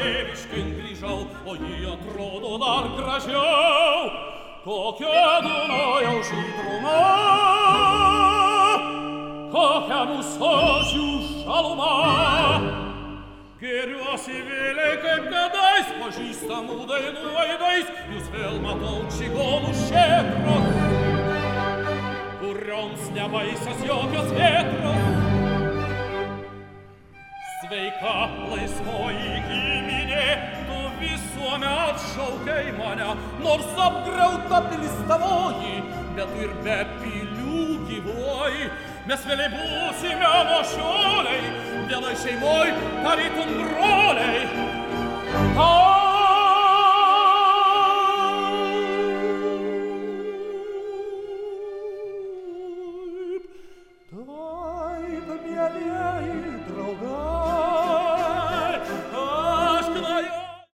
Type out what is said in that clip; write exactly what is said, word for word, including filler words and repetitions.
tėviškai grįžau, o ji atrodo dar gražiau. Kokia Dunojaus žydruma, kokia mūsų žaluma. Gėriuosi vėliai kaip kadais, pažįstamų dainų aidais, jūs vėl matau čigonų šėtros, kurioms nebaisios jokios vėtros. Sveika laisvoji giminė, tu visuomet šaukiai mane, nors apgriauta pilis tavoji, bet ir be pilių gyvoji. Mes vėliai būsime nuošioliai, vienoj šeimoj tarytum broliai. Taip, taip, mielieji draugai,